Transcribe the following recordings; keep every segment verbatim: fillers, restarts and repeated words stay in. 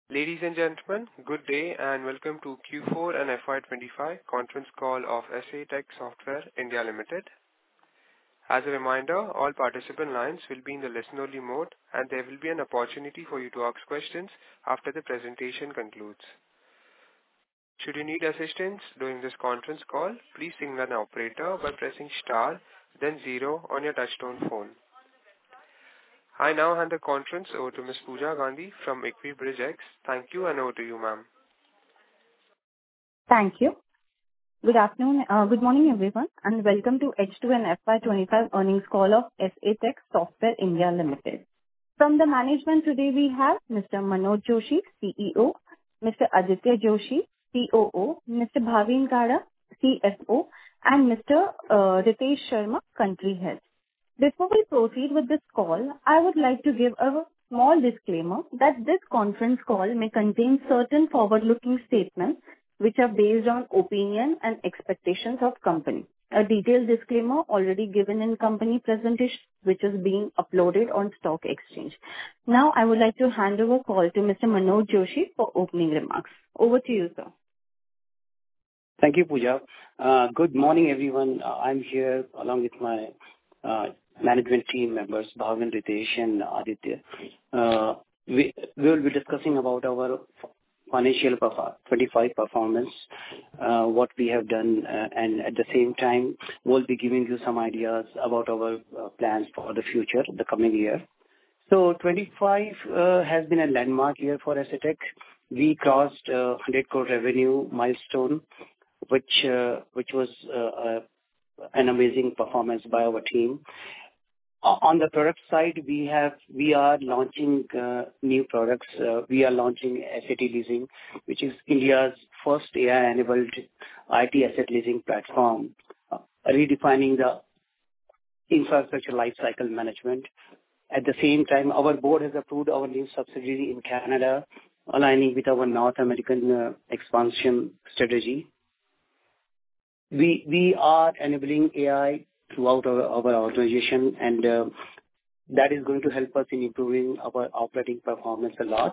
Ladies and gentlemen, good day and welcome to Q four and F Y twenty-five conference call of S A Tech Software India Limited. As a reminder, all participant lines will be in the listen-only mode, and there will be an opportunity for you to ask questions after the presentation concludes. Should you need assistance during this conference call, please signal an operator by pressing star, then zero on your touchtone phone. I now hand the conference over to Miz Pooja Gandhi from Equibridge X. Thank you, and over to you, ma'am. Thank you. Good afternoon, uh, good morning, everyone, and welcome to H two and F Y twenty-five earnings call of S A Tech Software India Limited. From the management today, we have Mister Manoj Joshi, C E O, Mister Aditya Joshi, C O O, Mister Bhavin Gada, C F O, and Mister Uh, Ritesh Sharma, Country Head. Before we proceed with this call, I would like to give a small disclaimer that this conference call may contain certain forward-looking statements which are based on opinion and expectations of company. A detailed disclaimer already given in company presentation, which is being uploaded on stock exchange. Now, I would like to hand over call to Mister Manoj Joshi for opening remarks. Over to you, sir. Thank you, Pooja. Uh, good morning, everyone. Uh, I'm here along with my uh, management team members, Bhavin, Ritesh, and Aditya. Uh, we, we will be discussing about our financial twenty-five performance, uh, what we have done, uh, and at the same time, we'll be giving you some ideas about our uh, plans for the future, the coming year. So twenty-five uh, has been a landmark year for S A Tech. We crossed uh, one hundred crore revenue milestone, which uh, which was uh, uh, an amazing performance by our team. On the product side, we have we are launching uh, new products. Uh, we are launching S A T Leasing, which is India's first A I-enabled I T asset leasing platform, uh, redefining the infrastructure lifecycle management. At the same time, our board has approved our new subsidiary in Canada, aligning with our North American uh, expansion strategy. We we are enabling A I throughout our, our organization, and uh, that is going to help us in improving our operating performance a lot.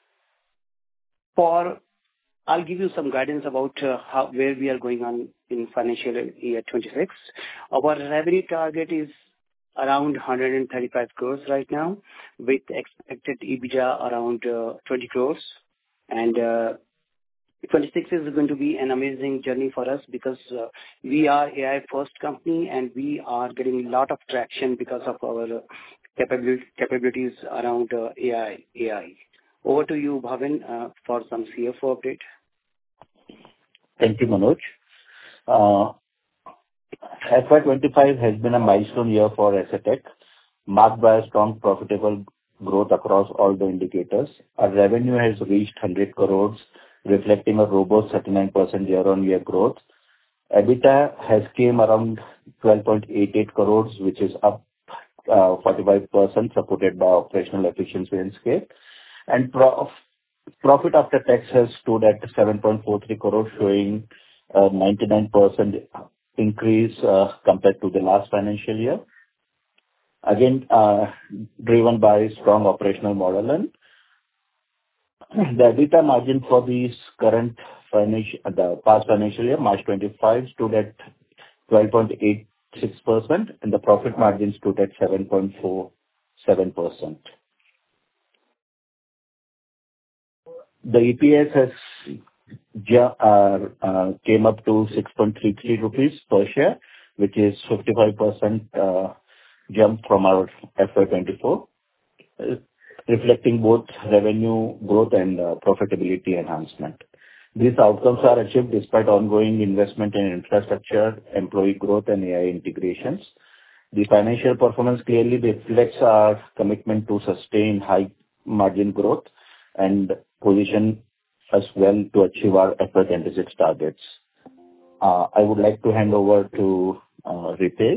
For I'll give you some guidance about uh, how where we are going on in financial year twenty-six. Our revenue target is around one hundred thirty-five crores right now, with expected EBITDA around uh, twenty crores, and uh, twenty-six is going to be an amazing journey for us because uh, we are A I first company and we are getting a lot of traction because of our uh, capabilities, capabilities around uh, A I. A I. Over to you, Bhavin, uh, for some C F O update. Thank you, Manoj. Uh, F Y twenty-five has been a milestone year for S A Tech, marked by a strong profitable growth across all the indicators. Our revenue has reached one hundred crores, reflecting a robust thirty-nine percent year-on-year growth. EBITDA has came around twelve point eight eight crores, which is up uh, forty-five percent, supported by operational efficiency and scale. And prof- profit after tax has stood at seven point four three crores, showing a ninety-nine percent increase uh, compared to the last financial year. Again, uh, driven by strong operational model, and the EBITDA margin for this current financial, the past financial year, March twenty-five, stood at twelve point eight six percent, and the profit margin stood at seven point four seven percent. The E P S has uh, uh, came up to six point three three rupees per share, which is fifty-five percent uh, jump from our F Y twenty-four. Reflecting both revenue growth and uh, profitability enhancement. These outcomes are achieved despite ongoing investment in infrastructure, employee growth, and A I integrations. The financial performance clearly reflects our commitment to sustain high margin growth and position us well to achieve our F Y twenty-six targets. Uh, I would like to hand over to uh, Ritesh.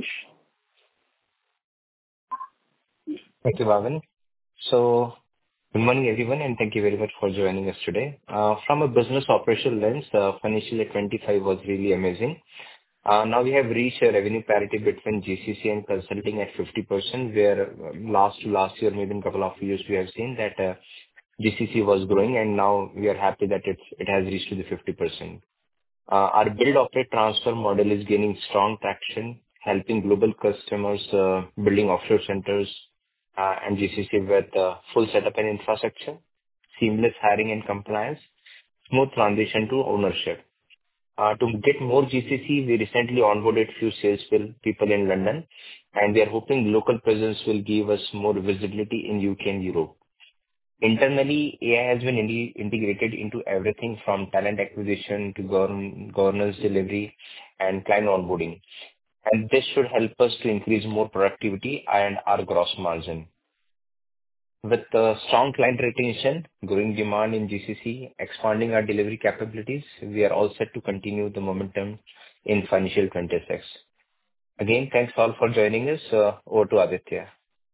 Thank you, Bhavin. So, good morning, everyone, and thank you very much for joining us today. Uh, from a business operational lens, uh, financial year twenty-five was really amazing. Uh, now we have reached a revenue parity between G C C and consulting at fifty percent, where uh, last to last year, maybe in a couple of years, we have seen that uh, G C C was growing, and now we are happy that it's it has reached to the fifty percent. Uh, Our build, operate, transfer model is gaining strong traction, helping global customers uh, building offshore centers uh, and G C C with uh, full setup and infrastructure, seamless hiring and compliance, smooth transition to ownership. Uh, To get more G C C, we recently onboarded few sales pil- people in London, and we are hoping local presence will give us more visibility in U K and Europe. Internally, A I has been indi- integrated into everything from talent acquisition to govern- governance delivery and client onboarding, and this should help us to increase more productivity and our gross margin. With uh, strong client retention, growing demand in G C C, expanding our delivery capabilities, we are all set to continue the momentum in financial twenty-six. Again, thanks all for joining us. Uh, Over to Aditya.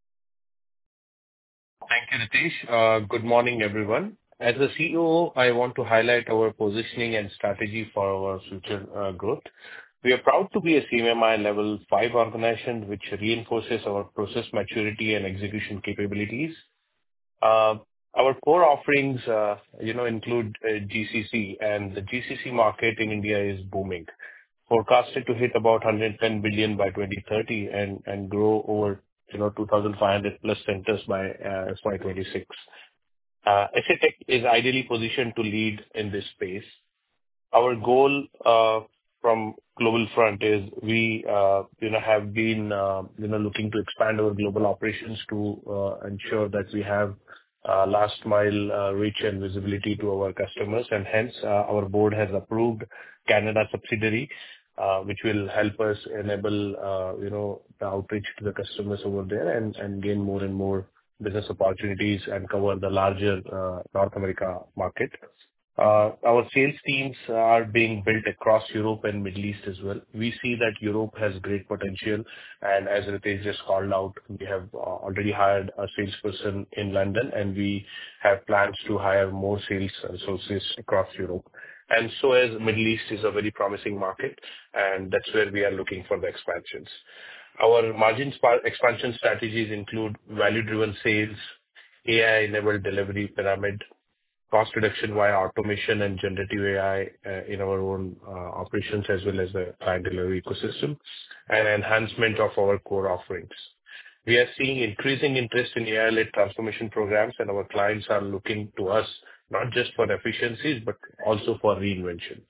Thank you, Ritesh. Uh, Good morning, everyone. As a C E O, I want to highlight our positioning and strategy for our future uh, growth. We are proud to be a C M M I Level five organization, which reinforces our process maturity and execution capabilities. Uh, Our core offerings uh, you know, include uh, G C C, and the G C C market in India is booming, forecasted to hit about one hundred ten billion by twenty thirty and and grow over you know two thousand five hundred plus centers by uh, F Y twenty-six. Uh, Assetech is ideally positioned to lead in this space. Our goal uh, from global front is we uh, you know have been uh, you know looking to expand our global operations to uh, ensure that we have uh, last mile uh, reach and visibility to our customers. And hence, uh, our board has approved Canada subsidiary, uh, which will help us enable uh, you know the outreach to the customers over there and and gain more and more business opportunities and cover the larger uh, North America market. Uh Our sales teams are being built across Europe and Middle East as well. We see that Europe has great potential, and as Ritesh just called out, we have uh, already hired a salesperson in London, and we have plans to hire more sales associates across Europe. And so as Middle East is a very promising market, and that's where we are looking for the expansions. Our margin spa- expansion strategies include value-driven sales, A I-enabled delivery pyramid, cost reduction via automation and generative A I uh, in our own uh, operations as well as the client delivery ecosystem, and enhancement of our core offerings. We are seeing increasing interest in A I-led transformation programs, and our clients are looking to us not just for efficiencies, but also for reinventions.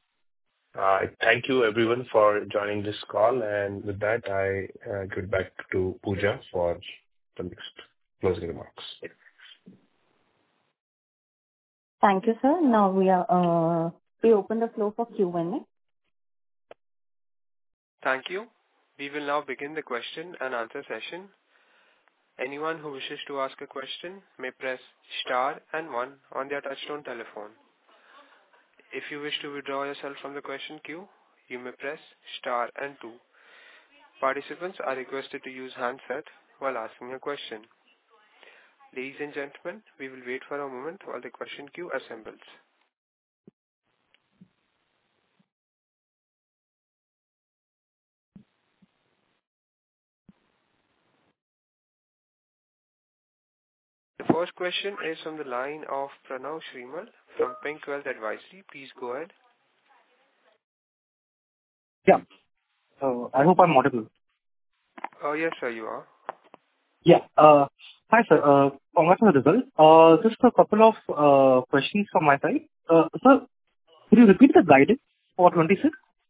Uh, Thank you, everyone, for joining this call. And with that, I uh, give it back to Pooja for the next closing remarks. Thank you, sir. Now we are uh, we open the floor for Q and A. Thank you. We will now begin the question and answer session. Anyone who wishes to ask a question may press star and one on their touchtone telephone. If you wish to withdraw yourself from the question queue, you may press star and two. Participants are requested to use handset while asking a question. Ladies and gentlemen, we will wait for a moment while the question queue assembles. The first question is from the line of Pranav Shrimal from Pink Wealth Advisory. Please go ahead. Yeah. Uh, I hope I'm audible. Oh, yes, sir, you are. Yeah. Uh, Hi, sir. Uh, Congrats on the result. Uh, Just a couple of uh, questions from my side. Uh, Sir, could you repeat the guidance for twenty-six?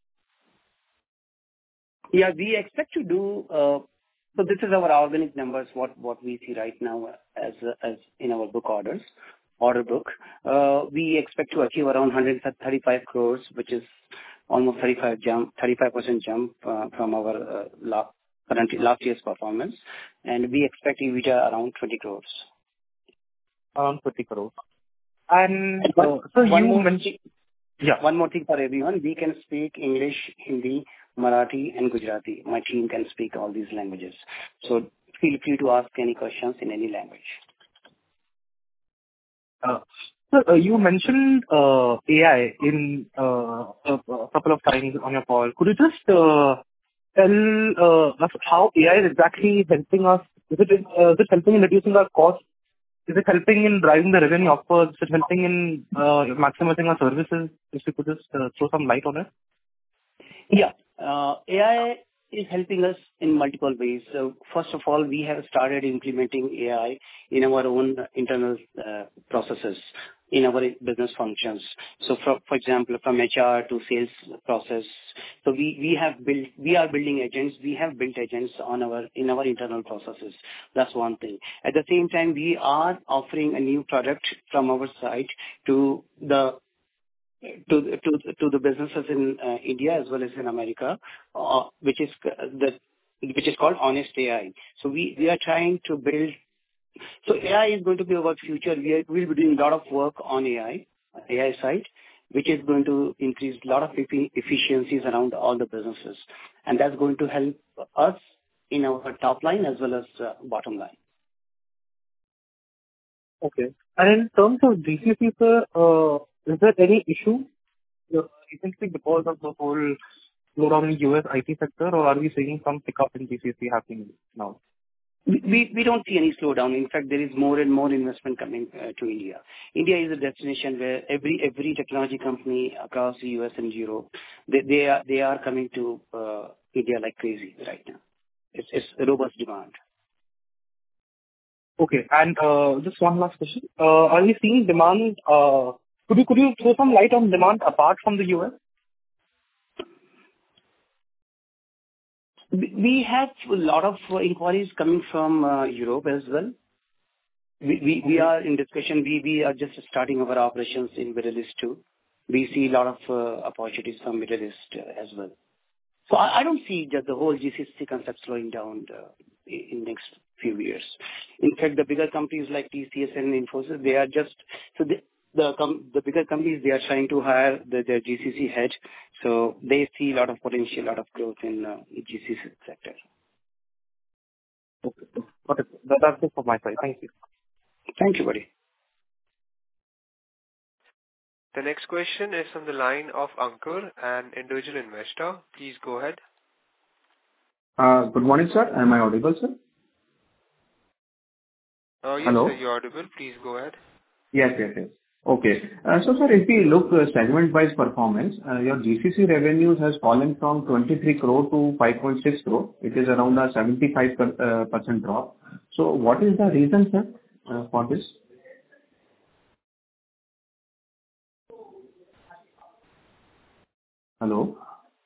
Yeah, we expect to do, uh so this is our organic numbers, what what we see right now as as in our book orders, order book. Uh We expect to achieve around one hundred thirty-five crores, which is almost thirty-five jump, thirty-five percent jump uh from our uh la- current last year's performance, and we expect EBITDA around twenty crores. Around fifty crores. And And uh, one so one you more mentioned, yeah. One more thing for everyone. We can speak English, Hindi, Marathi, and Gujarati. My team can speak all these languages. So feel free to ask any questions in any language. Uh, Sir, uh, you mentioned uh, A I in uh, a a couple of times on your call. Could you just uh, tell uh, us how A I is exactly helping us? Is it uh, is it helping in reducing our cost is it helping in driving the revenue upwards? Is it helping in uh, maximizing our services? If you could just uh, throw some light on it. Yeah. Uh, A I is helping us in multiple ways. So first of all, we have started implementing A I in our own internal uh, processes, in our business functions. So for, for example, from H R to sales process. So we, we have built, we are building agents. We have built agents on our, in our internal processes. That's one thing. At the same time, we are offering a new product from our side to the to to to the businesses in uh, India as well as in America, uh, which is c- the which is called Honest A I. So we we are trying to build. So A I is going to be our future. We are, we'll be doing a lot of work on A I, A I side, which is going to increase a lot of effi- efficiencies around all the businesses, and that's going to help us in our top line as well as uh, bottom line. Okay. And in terms of G C C, sir, uh, is there any issue uh, recently because of the whole slowdown in U S I T sector, or are we seeing some pickup in G C C happening now? We we we don't see any slowdown. In fact, there is more and more investment coming uh, to India. India is a destination where every every technology company across the U S and Europe, they they are they are coming to uh, India like crazy right now. It's it's a robust demand. Okay. And uh, just one last question. Uh, Are we seeing demand? uh, Could you could you throw some light on demand apart from the U S? We we have a lot of uh, inquiries coming from uh, Europe as well. We we we are in discussion. We we are just starting our operations in Middle East too. We see a lot of uh, opportunities from Middle East uh, as well. So I I don't see that the whole G C C concept slowing down uh, in in next few years. In fact, the bigger companies like T C S and Infosys, they are just so the the com- the bigger companies, they are trying to hire the their G C C head, so they see a lot of potential, a lot of growth in uh, G C C sector. Okay. Got it. That- That's it from my side. Thank you. Thank you, buddy. The next question is from the line of Ankur, an individual investor. Please go ahead. Uh, Good morning, sir. Am I audible, sir? Uh, yes, Hello? sir, you're audible. Please go ahead. Yes, yes, yes. Okay. Uh, So, sir, if we look uh, segment-wise performance, uh, your G C C revenues has fallen from twenty-three crore to five point six crore. It is around a seventy-five percent per- uh, percent drop. So what is the reason, sir, uh, for this? Hello?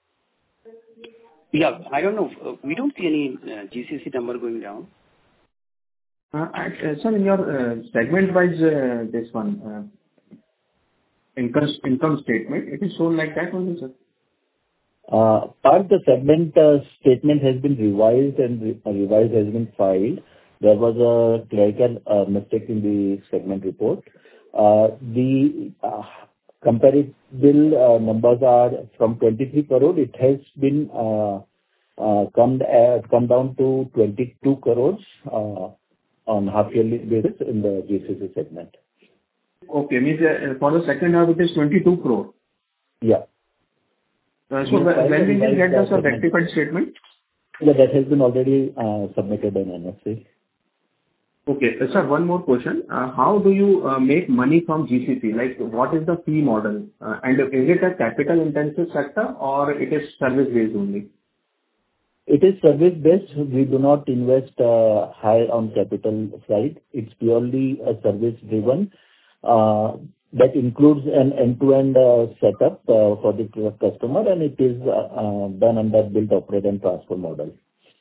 Yeah, I don't know. Uh, We don't see any uh, G C C number going down. Uh, and, uh, Sir, in your uh, segment-wise, uh, this one, uh, income income statement, it is shown like that only, sir? Uh, Part the segment uh, statement has been revised and re- uh, revised has been filed. There was a clerical uh, mistake in the segment report. Uh, The uh, comparable uh, numbers are from twenty-three crore. It has been uh, uh, come uh, come down to twenty-two crores uh, on half-yearly basis in the G C C segment. Okay. Means, uh, for the second half, it is twenty-two crore. Yeah. Uh, So We when filed when a we will get revised the uh, sir, segment rectified report. statement? Yeah, that has been already uh, submitted in N S A. Okay. Uh, Sir, one more question. Uh, How do you uh, make money from G C C? Like, what is the fee model? Uh, And is it a capital-intensive sector or it is service-based only? It is service-based. We do not invest uh, high on capital side. It's purely a service-driven. Uh, That includes an end-to-end uh, setup uh, for the cu- customer, and it is uh, uh, done under build, operate, and transfer model.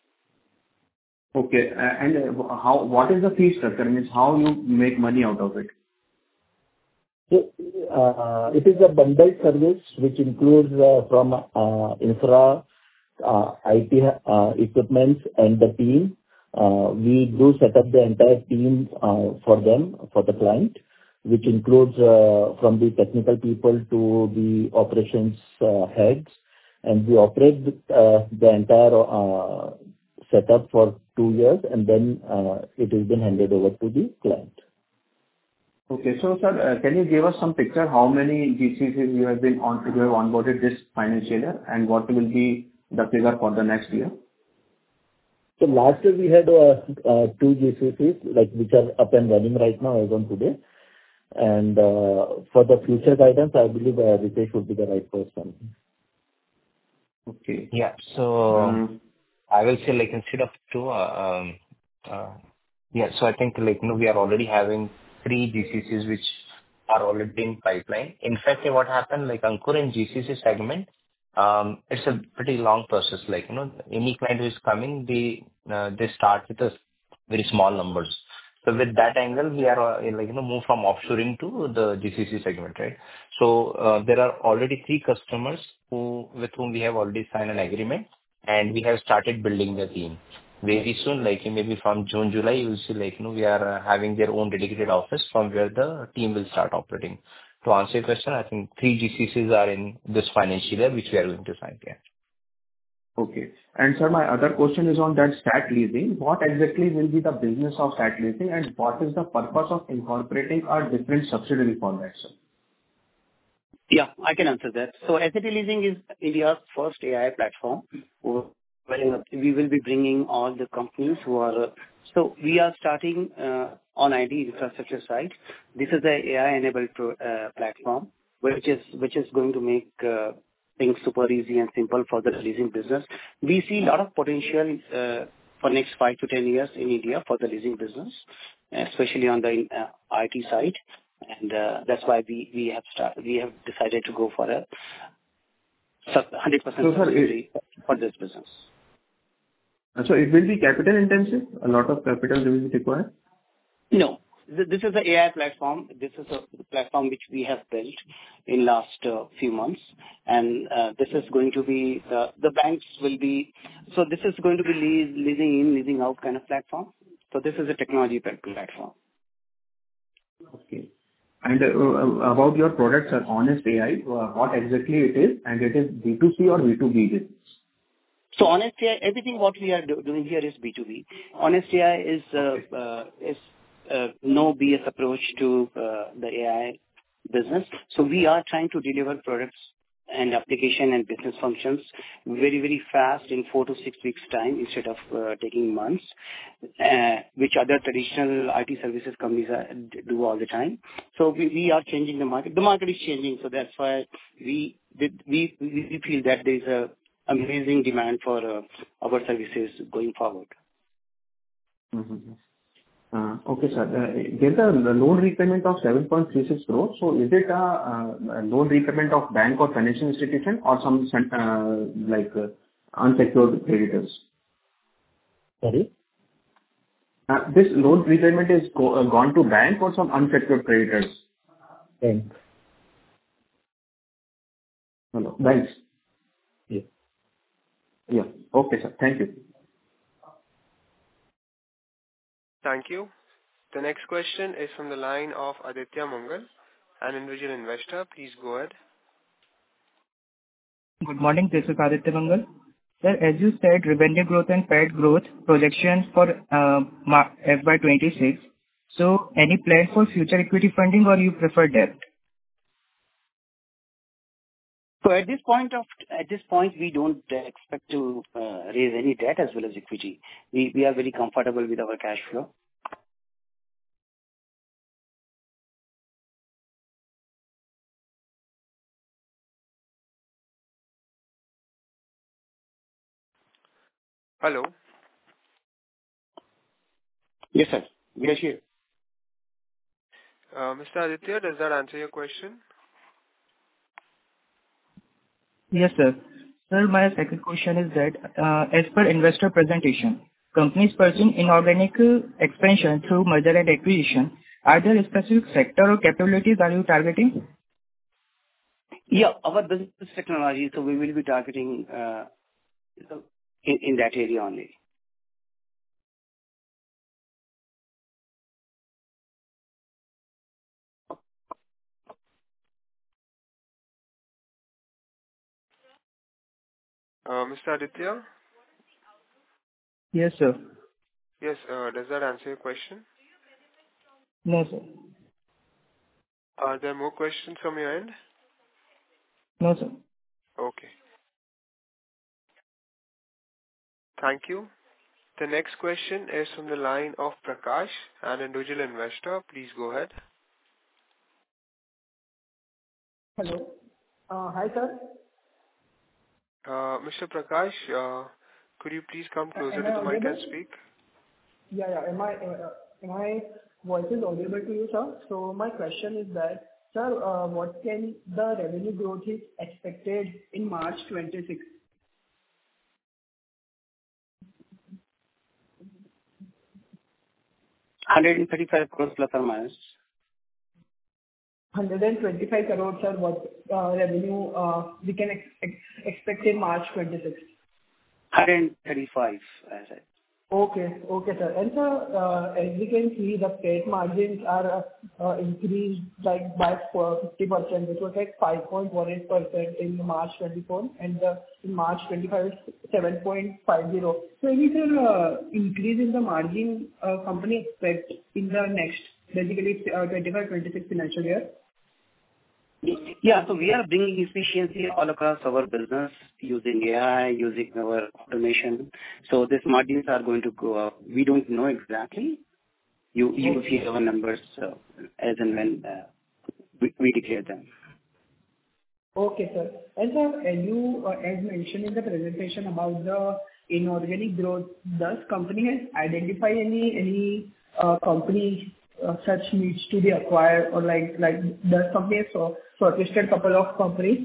Okay. uh, And uh, how? What is the fee structure? Means how you make money out of it? So, uh, it is a bundled service which includes uh, from uh, infra, uh, I T uh, equipments and the team. Uh, We do set up the entire team uh, for them, for the client, which includes uh, from the technical people to the operations uh, heads, and we operate uh, the entire uh, setup for two years, and then uh, it has been handed over to the client. Okay. So, sir, uh, can you give us some picture how many G C Cs you have been on, you have onboarded this financial year, and what will be the figure for the next year? So last year, we had uh, uh, two G C Cs like which are up and running right now as on today. And uh, for the future guidance, I believe uh, Ritesh would be the right person. Okay. Yeah. So Um, I will say like instead of two, uh, um, uh, yeah, so I think like, you know, we are already having three G C Cs which are already in pipeline. In fact, what happened, like Ankur in G C C segment, um, it's a pretty long process. Like, you know, any client who is coming, they, uh, they start with a very small numbers. So with that angle, we are, uh, like, you know, move from offshoring to the G C C segment, right? So, uh, there are already three customers who, with whom we have already signed an agreement, and we have started building the team. Very soon, like maybe from June, July, you will see like, you know, we are uh, having their own dedicated office from where the team will start operating. To answer your question, I think three G C Cs are in this financial year, which we are going to sign. Yeah. Okay. And sir, my other question is on that stat leasing. What exactly will be the business of stat leasing, and what is the purpose of incorporating a different subsidiary for that, sir? Yeah, I can answer that. So Asset Leasing is India's first A I platform, where we will be bringing all the companies who are... uh, So we are starting uh, on I T infrastructure side. This is a AI-enabled pro- uh, platform, which is which is going to make uh, things super easy and simple for the leasing business. We see a lot of potential uh, for next five to ten years in India for the leasing business, especially on the uh, I T side. And uh, that's why we we have start, we have decided to go for a sub- one hundred percent So, sir, it subsidiary for this business. so it will be capital intensive? A lot of capital will be required? No, th- this is an A I platform. This is a platform which we have built in last uh, few months, and uh, this is going to be uh, the banks will be. So this is going to be lease, leasing in, leasing out kind of platform. So this is a technology plat- platform. Okay. And uh, about your product, sir, Honest A I, uh, what exactly it is, and it is B two C or B two B business? So Honest A I, everything what we are do- doing here is B two B. Honest A I is uh, Okay. uh, is uh, no B S approach to uh, the A I business. So we are trying to deliver products and application and business functions very, very fast in four to six weeks time instead of uh, taking months, uh, which other traditional I T services companies are, do all the time. So we, we are changing the market. The market is changing, so that's why we did, we we feel that there is a amazing demand for uh, our services going forward. Mm-hmm. Uh, Okay, sir. Uh, There's a loan repayment of seven point three six crores. So is it a uh, a loan repayment of bank or financial institution or some cent- uh, like uh, unsecured creditors? Sorry? Uh, This loan repayment is go- uh, gone to bank or some unsecured creditors? Thanks. Hello. Banks. Yes. Yeah. Okay, sir. Thank you. Thank you. The next question is from the line of Aditya Mangal, an individual investor. Please go ahead. Good morning. This is Aditya Mangal. Sir, as you said, revenue growth and P A T growth projections for uh, ma- F Y twenty-six. So any plan for future equity funding or you prefer debt? So at this point of at this point, we don't uh, expect to uh, raise any debt as well as equity. We we are very comfortable with our cash flow. Hello. Yes, sir. We are here. Uh, Mister Aditya, does that answer your question? Yes, sir. Sir, my second question is that, uh, as per investor presentation, companies pursuing inorganic uh, expansion through merger and acquisition, are there specific sector or capabilities are you targeting? Yeah, our business technology, so we will be targeting uh, in in that area only. Uh, Mister Aditya? Yes, sir. Yes, uh, does that answer your question? No, sir. Are there more questions from your end? No, sir. Okay. Thank you. The next question is from the line of Prakash, an individual investor. Please go ahead. Hello. Uh, Hi, sir. Uh, Mister Prakash, uh, could you please come Uh, closer Am to I the mic and audible? speak? Yeah, yeah. Am I, uh, am I voice is audible to you, sir? So my question is that, sir, uh, what can the revenue growth is expected in March twenty-six? one hundred thirty-five crores plus or minus. one hundred twenty-five crores, sir, what uh, revenue uh, we can ex- ex- expect in March twenty-six? one hundred thirty-five, as I said. Okay. Okay, sir. And sir, uh, as we can see, the PAT margins are uh, increased like by for fifty percent, which was like five point one eight percent in March twenty-four, and uh, in March twenty-five, it's seven point five zero. So any, sir, uh, increase in the margin uh, company expect in the next, basically, uh, twenty-five twenty-six financial year? Yeah. So we are bringing efficiency all across our business using A I, using our automation. So these margins are going to go up. We don't know exactly. You you will see our numbers uh, as and when uh, we we declare them. Okay, sir. And sir, as you, uh, as mentioned in the presentation about the inorganic growth, does company has identified any any uh, company uh, such needs to be acquired, or like like does company have so- shortlisted couple of companies?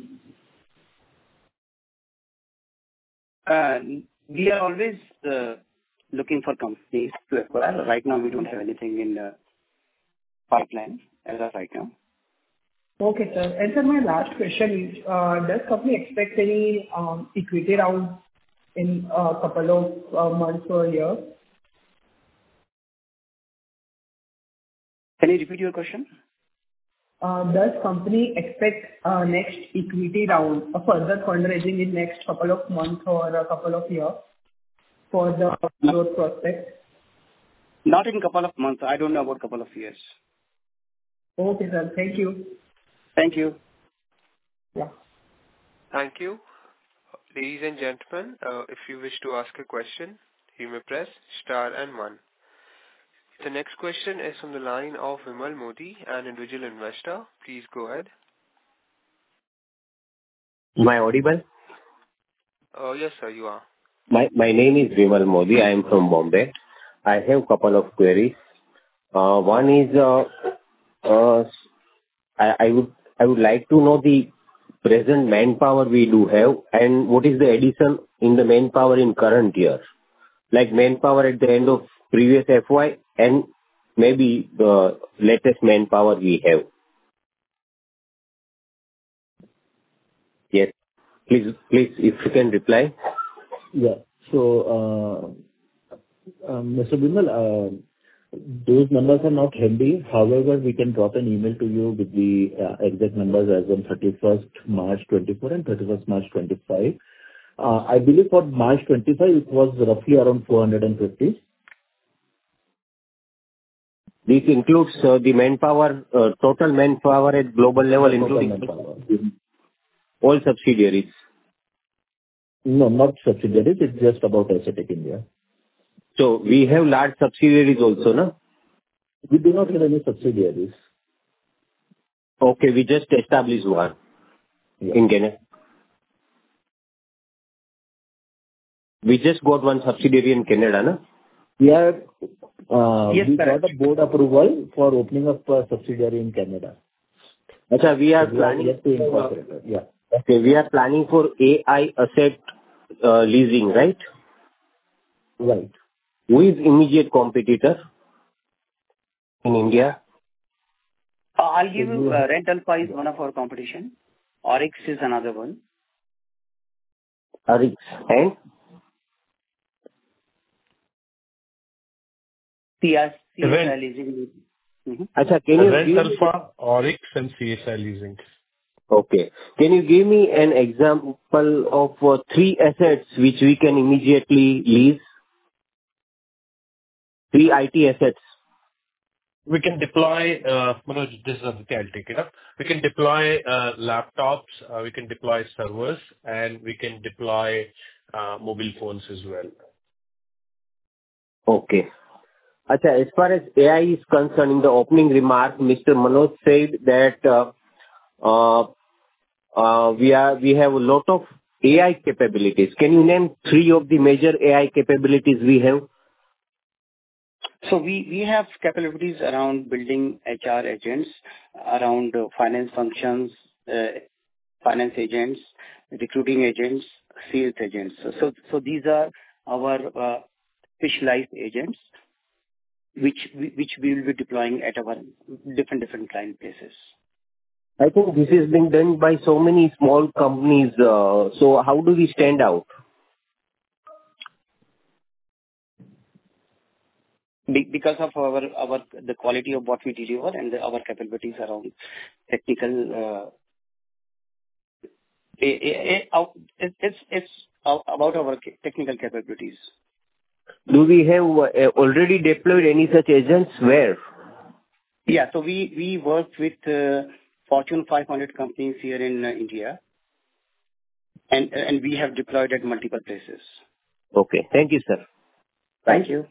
Uh, We are always uh, looking for companies to acquire. Right now, we don't have anything in the pipeline as of right now. Okay, sir. And sir, my last question is, uh, does company expect any um, equity round in a couple of uh, months or a year? Can you repeat your question? Uh, Does company expect uh, next equity round, a further fundraising in next couple of months or a couple of years for the No. growth prospect? Not in couple of months. I don't know about couple of years. Okay, sir. Thank you. Thank you. Yeah. Thank you. Ladies and gentlemen, uh, if you wish to ask a question, you may press star and one. The next question is from the line of Vimal Modi, an individual investor. Please go ahead. Am I audible? Uh, yes, sir, you are. My my name is Vimal Modi. I am from Bombay. I have couple of queries. Uh, One is, uh, uh, I I would I would like to know the present manpower we do have, and what is the addition in the manpower in current year? Like manpower at the end of previous F Y and maybe the latest manpower we have. Yes. Please, please, if you can reply. Yeah. So, uh, um, Mister Bimal, uh, those numbers are not handy. However, we can drop an email to you with the uh, exact numbers as on thirty-first March twenty-four and thirty-first March twenty-five. Uh, I believe for March twenty-five, it was roughly around four hundred fifty. This includes uh, the manpower, uh, total manpower at global level, The total including manpower. all subsidiaries. No, not subsidiaries. It's just about Assetec India. So we have large subsidiaries also, no? We do not have any subsidiaries. Okay, we just established one Yeah. in Canada. We just got one subsidiary in Canada, no? We are, uh, Yes, we correct. got a board approval for opening up a subsidiary in Canada. Acha, we are So we are planning. yet to incorporate it. Yeah. Okay, we are planning for A I asset uh, leasing, right? Right. Who is immediate competitor in India? Uh, I'll So give you you uh, have, Rent Alpha is one of our competition. Oryx is another one. Arix and C S C S I Rent, leasing. Mhm. Acha, can you Rent give? Alpha, Oryx, and C S I Leasing. Okay. Can you give me an example of uh, three assets which we can immediately lease? Three I T assets. We can deploy, uh, Manoj, this is Aditya, I'll take it up. We can deploy uh, laptops, uh, we can deploy servers, and we can deploy uh, mobile phones as well. Okay. Acha, as far as A I is concerned, in the opening remark, Mister Manoj said that uh, uh, uh, we are we have a lot of A I capabilities. Can you name three of the major A I capabilities we have? So we we have capabilities around building H R agents, around uh, finance functions, uh, finance agents, recruiting agents, sales agents. So so so these are our uh, specialized agents, which we which we will be deploying at our different different client places. I think this is being done by so many small companies. uh, So how do we stand out? Be- Because of our our the quality of what we deliver and the- our capabilities around technical, uh, a- a- a- out- it- it's it's a- about our ca- technical capabilities. Do we have uh, already deployed any such agents? Where? Yeah. So we we work with uh, Fortune five hundred companies here in uh, India, and and we have deployed at multiple places. Okay. Thank you, sir. Thank you.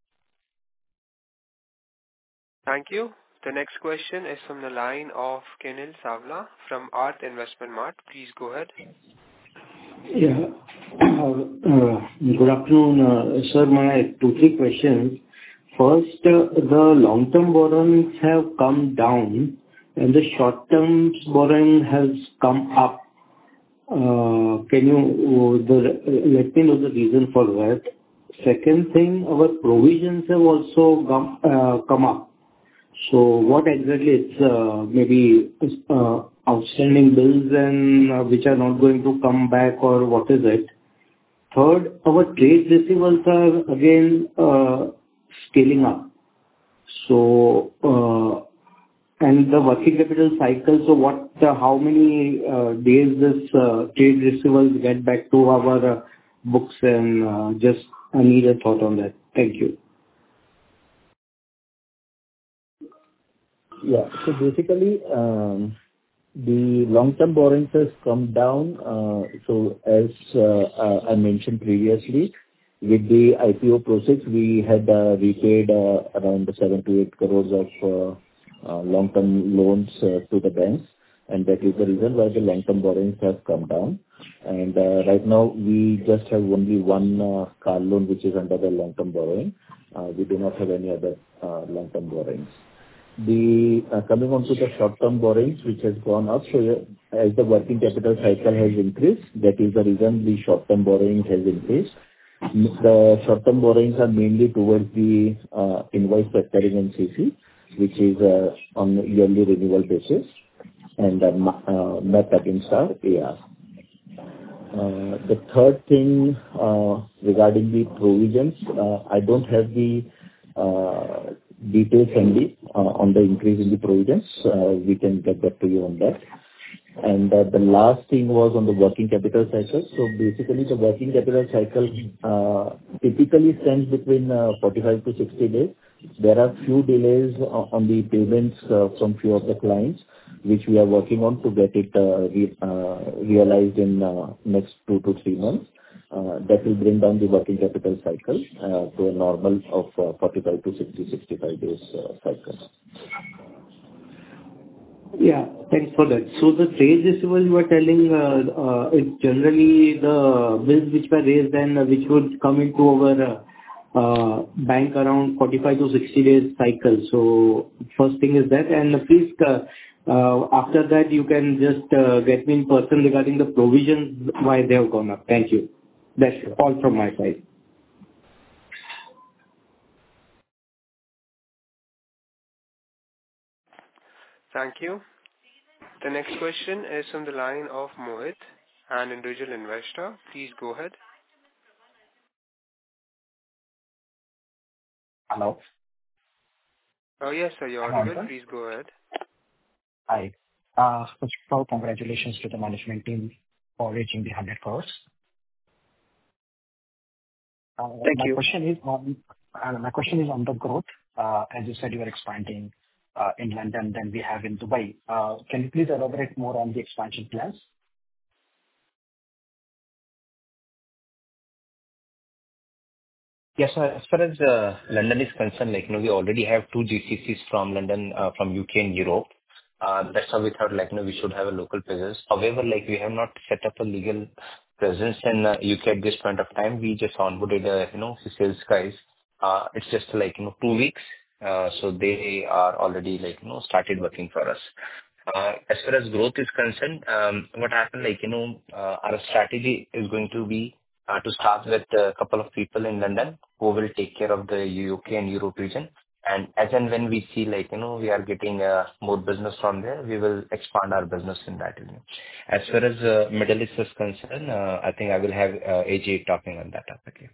Thank you. The next question is from the line of Kenil Savla from Arth Investment Mart. Please go ahead. Yeah. Uh, Good afternoon, uh, sir. My two, three questions. First, uh, the long-term borrowings have come down and the short-term borrowing has come up. Uh, Can you uh, the- let me know the reason for that? Second thing, our provisions have also come uh, come up. So what exactly it's uh, maybe uh, outstanding bills and uh, which are not going to come back, or what is it? Third, our trade receivables are again uh, scaling up. So, uh, and the working capital cycle, so what, uh, how many uh, days this uh, trade receivables get back to our uh, books, and uh, just I need a thought on that. Thank you. Yeah. So basically, um, the long-term borrowings has come down. uh, So as uh, uh, I mentioned previously, with the I P O process, we had uh, repaid uh, around seven to eight crores of uh, uh, long-term loans uh, to the banks, and that is the reason why the long-term borrowings have come down. And uh, right now, we just have only one uh, car loan, which is under the long-term borrowing. Uh, We do not have any other uh, long-term borrowings. The uh, coming on to the short-term borrowings, which has gone up. So yeah, as the working capital cycle has increased, that is the reason the short-term borrowing has increased. The short-term borrowings are mainly towards the uh, invoice factoring and C C, which is uh, on a yearly renewal basis, and uh, ma- uh, met against our A R. Uh, The third thing, uh, regarding the provisions, uh, I don't have the uh, details handy uh, on the increase in the provisions. Uh, We can get back to you on that. And uh, the last thing was on the working capital cycle. So basically, the working capital cycle uh, typically stands between uh, forty-five to sixty days. There are few delays o- on the payments uh, from few of the clients, which we are working on to get it uh, re- uh, realized in uh, next two to three months. Uh, That will bring down the working capital cycle uh, to a normal of uh, forty-five to sixty, sixty-five days uh, cycle. Yeah, thanks for that. So the trade receivable you were telling, uh, uh, it's generally the bills which were raised and uh, which would come into our uh, uh, bank around forty-five to sixty days cycle. So first thing is that, and please, uh, uh, after that, you can just uh, get me in person regarding the provisions, why they have gone up. Thank you. That's all from my side. Thank you. The next question is from the line of Mohit, an individual investor. Please go ahead. Hello. Oh, yes, sir, you're I'm audible. audible? Please go ahead. Hi. Uh, First of all, congratulations to the management team for reaching the one hundred crores. Uh, Thank My you. question is on uh, my question is on the growth. Uh, As you said, you are expanding uh, in London than we have in Dubai. Uh, Can you please elaborate more on the expansion plans? Yes, sir. As far as uh, London is concerned, like, you know, we already have two G C Cs from London, uh, from U K and Europe. Uh, That's how we thought, like, you know, we should have a local presence. However, like, we have not set up a legal presence in uh, U K at this point of time. We just onboarded, uh, you know, the sales guys. Uh, It's just like, you know, two weeks. Uh, So they are already, like, you know, started working for us. Uh, As far as growth is concerned, um, what happened, like, you know, uh, our strategy is going to be uh, to start with a couple of people in London who will take care of the U K and Europe region. And as and when we see, like, you know, we are getting uh, more business from there, we will expand our business in that region. As far as uh, Middle East is concerned, uh, I think I will have uh, A J talking on that topic.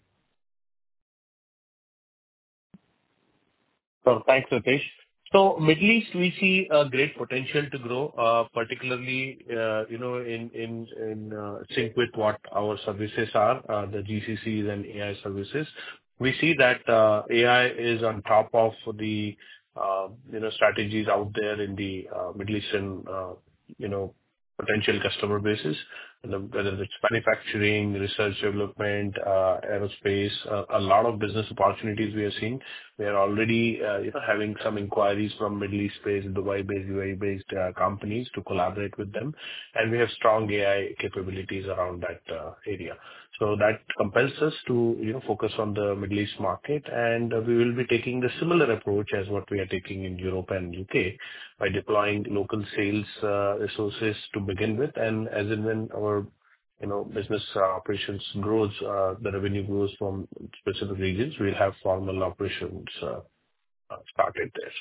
So thanks, Ritesh. So Middle East, we see a great potential to grow, uh, particularly, uh, you know, in in in uh, sync with what our services are, uh, the G C Cs and A I services. We see that uh, A I is on top of the, uh, you know, strategies out there in the uh, Middle Eastern, uh, you know, potential customer bases, and the- whether it's manufacturing, research development, uh, aerospace, uh, a lot of business opportunities we are seeing. We are already uh, you know, having some inquiries from Middle East-based, Dubai-based, U A E-based uh, companies to collaborate with them. And we have strong A I capabilities around that uh, area. So that compels us to you know focus on the Middle East market, and uh, we will be taking the similar approach as what we are taking in Europe and U K by deploying local sales uh, resources to begin with. And as and when our you know business uh, operations grows, uh, the revenue grows from specific regions, we'll have formal operations uh, uh, started there.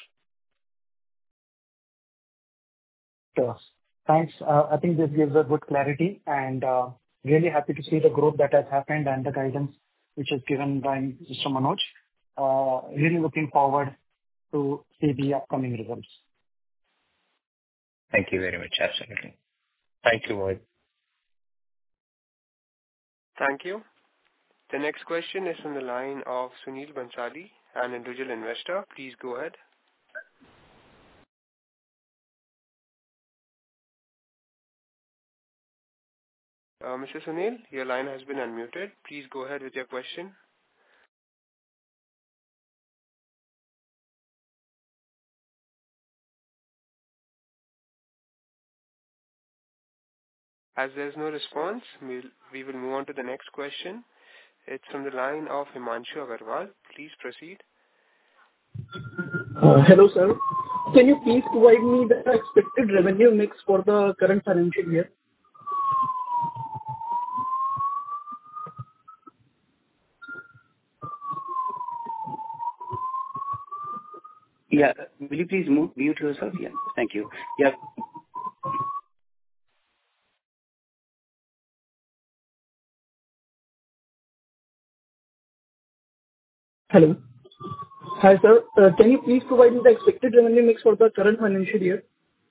Sure. Thanks. Uh, I think this gives a good clarity, and uh, really happy to see the growth that has happened and the guidance which is given by Mister Manoj. Uh, Really looking forward to see the upcoming results. Thank you very much. Absolutely. Thank you, Mohit. Thank you. The next question is from the line of Sunil Bansali, an individual investor. Please go ahead. Uh, Mister Sunil, your line has been unmuted. Please go ahead with your question. As there is no response, we'll, we will move on to the next question. It's from the line of Himanshu Agarwal. Please proceed. Uh, Hello, sir. Can you please provide me the expected revenue mix for the current financial year? Yeah. Will you please mute mute yourself? Yeah. Thank you. Yeah. Hello. Hi, sir. Uh, Can you please provide me the expected revenue mix for the current financial year?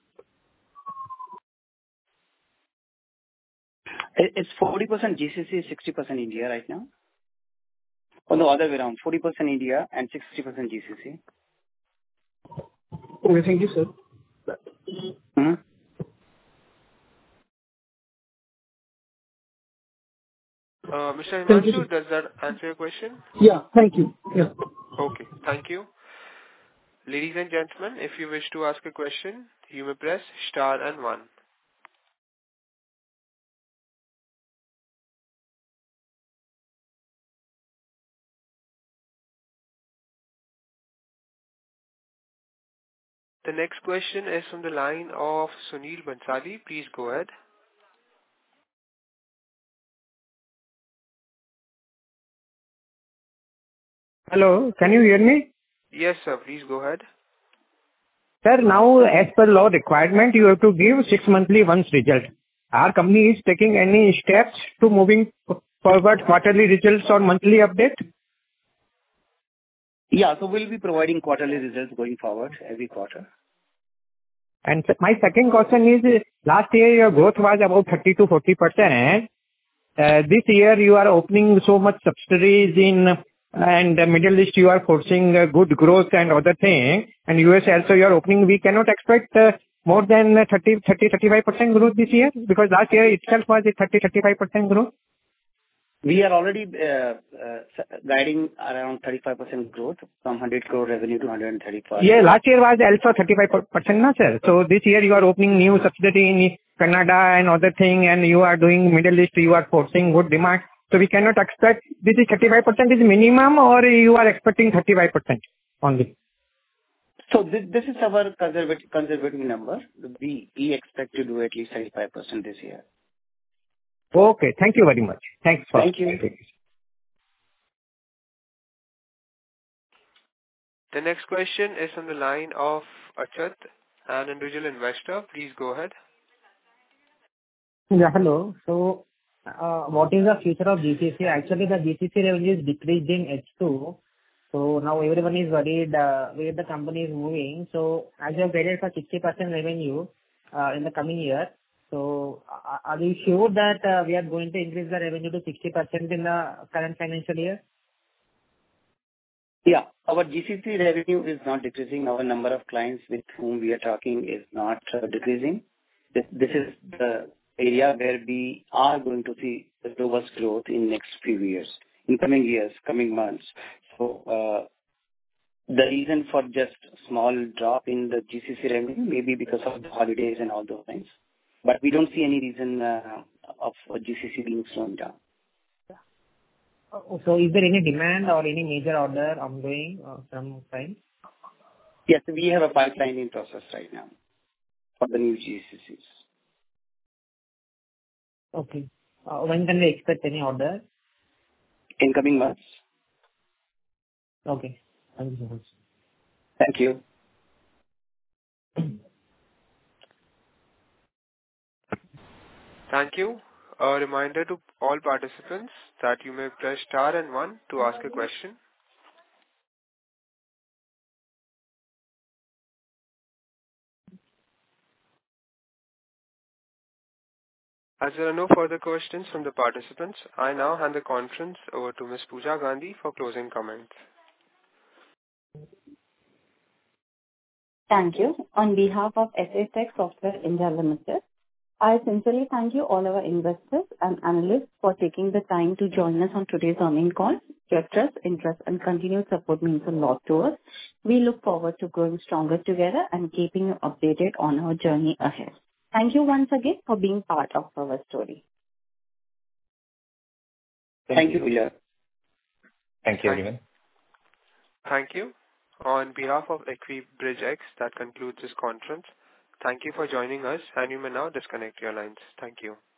It- It's forty percent G C C, sixty percent India right now. Or no, other way around, forty percent India and sixty percent G C C. Okay, thank you, sir. Hmm? Uh, Mister Thank you, Himanshu, sir. does that answer your question? Yeah, thank you. Yeah. Okay, thank you. Ladies and gentlemen, if you wish to ask a question, you may press star and one. The next question is from the line of Sunil Bansali. Please go ahead. Hello, can you hear me? Yes, sir. Please go ahead. Sir, now as per law requirement, you have to give six monthly once result. Our company is taking any steps to moving forward quarterly results or monthly update? Yeah. So we'll be providing quarterly results going forward every quarter. And s- my second question is, uh, last year your growth was about thirty to forty percent. Uh, This year you are opening so much subsidiaries in, and the Middle East you are forcing uh, good growth and other thing, and U S also you are opening. We cannot expect uh, more than uh, thirty, thirty, thirty-five percent growth this year, because last year itself was a thirty, thirty-five percent growth. We are already uh, uh, guiding around thirty-five percent growth from one hundred crore revenue to one hundred thirty-five. Yeah, last year was also thirty-five percent, na, sir? So this year you are opening new subsidiary in Canada and other thing, and you are doing Middle East, you are forcing good demand. So we cannot expect this is thirty-five percent is minimum, or you are expecting thirty-five percent only? So this, this is our conservative, conservative number. We, we expect to do at least thirty-five percent this year. Okay. Thank you very much. Thanks for. Thank you. The next question is on the line of Achat, an individual investor. Please go ahead. Yeah, hello. So, uh, what is the future of G C C? Actually, the G C C revenue is decreased in H two. So now everyone is worried uh, where the company is moving. So as you have guided for sixty percent revenue uh, in the coming year, so uh, are you sure that uh, we are going to increase the revenue to sixty percent in the current financial year? Yeah, our G C C revenue is not decreasing. Our number of clients with whom we are talking is not uh, decreasing. This, this is the area where we are going to see the robust growth in next few years, in coming years, coming months. So uh, the reason for just small drop in the G C C revenue may be because of the holidays and all those things. But we don't see any reason uh, of G C C being slowing down. Uh, So is there any demand or any major order ongoing uh, from clients? Yes, we have a pipeline in process right now for the new G C Cs. Okay. Uh, when can we expect any order? In coming months. Okay. Thank you so much. Thank you. Thank you. A reminder to all participants that you may press star and one to ask a question. As there are no further questions from the participants, I now hand the conference over to Miz Pooja Gandhi for closing comments. Thank you. On behalf of S A Tech Software India Limited, I sincerely thank you all our investors and analysts for taking the time to join us on today's earnings call. Your trust, interest, and continued support means a lot to us. We look forward to growing stronger together and keeping you updated on our journey ahead. Thank you once again for being part of our story. Thank you, Pooja. Thank you, everyone. Thank you. On behalf of Equibridge X, that concludes this conference. Thank you for joining us, and you may now disconnect your lines. Thank you.